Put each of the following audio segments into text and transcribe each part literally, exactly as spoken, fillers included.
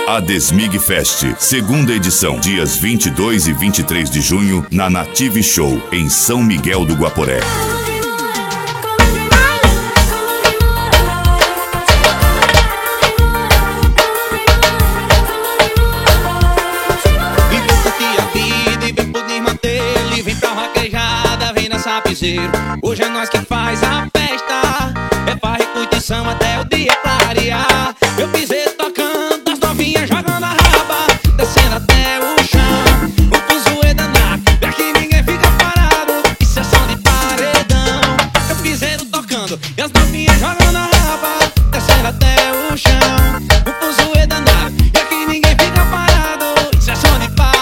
A Desmig Fest, segunda edição, dias vinte e dois e vinte e três de junho, na Native Show, em São Miguel do Guaporé. Hoje é nós que faz a festa, é farra e curtição até o dia clarear. Eu piseiro tocando, as novinhas jogando a raba, descendo até o chão, o fuzuê danado, e aqui ninguém fica parado, isso é som de paredão. Eu piseiro tocando, e as novinhas jogando a raba, descendo até o chão, o fuzuê danado, e aqui ninguém fica parado, isso é som de paredão.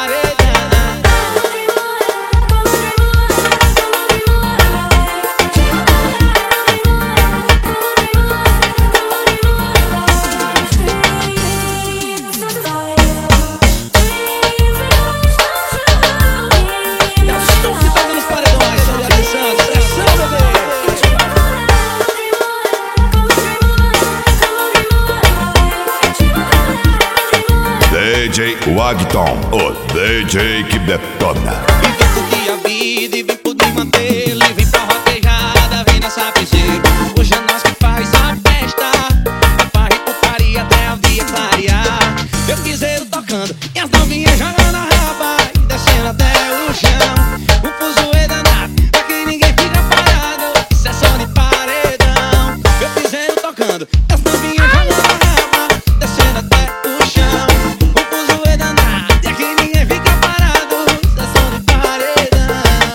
D J Wagton, o D J que detona. E vem curtir a vida, e vem poder manter, e vem pra roquejada, vem nessa piseira. Hoje é nós que faz a festa, é farra e putaria até o dia clarear. Eu piseiro tocando, e as novinhas jogando a raba, e descendo até o chão, o fuzuê danado, aqui ninguém fica parado, isso é som de paredão. Eu piseiro tocando, e as novinhas jogando a raba, descendo até o chão, o fuzuê danado, e aqui ninguém fica parado, isso é som de paredão.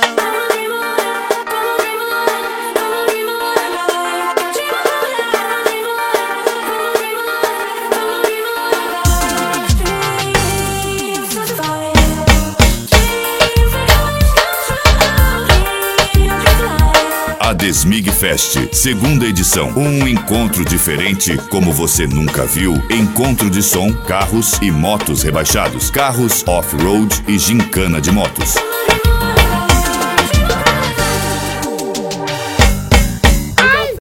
A Desmig Fest, segunda edição. Um encontro diferente como você nunca viu. Encontro de som, carros e motos rebaixados, carros off-road e gincana de motos.